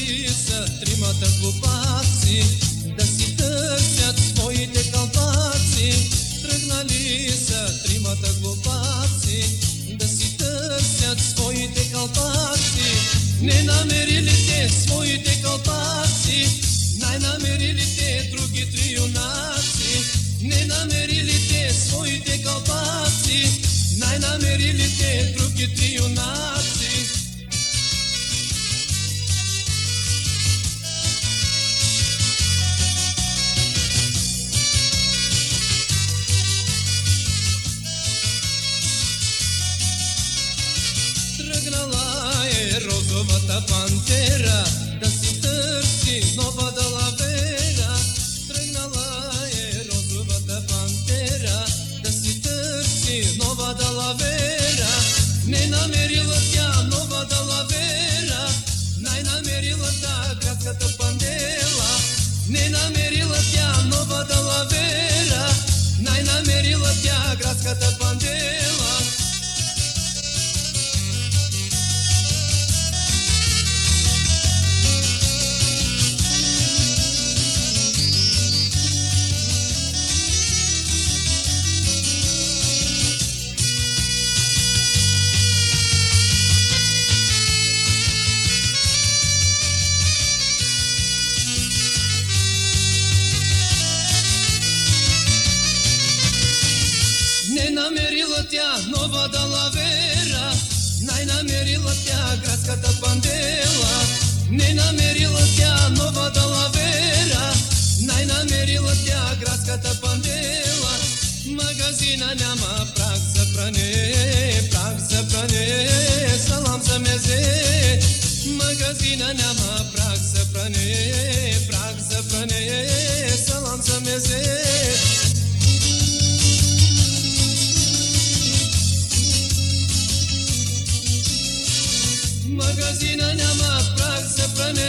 Тръгнали са тримата глупаци да си търсят своите калпаци. Тръгнали са тримата глупаци да си търсят своите калпаци. Не намерили те своите калпаци, най-намерили те други три юнаци. Не намерили те своите калпаци, най-намерили те други три юнаци. Тръгнала е розовата пантера да си търси нова далавера. Тръгнала е розовата пантера да си търси нова далавера. Не намерила тя нова далавера, най-намерила та градската пандела. Не намерила тя нова далавера, най-намерила тя градската пандела. Не намерила тя нова далавера, най-намерила тя градската пандела. Не намерила тя нова далавера, най-намерила тя градската пандела. Магазина няма прах за пране, прах за пране, салам за мезе. Магазина няма прах за пране, прах за пране, салам за мезе. Магазина няма прах за пране,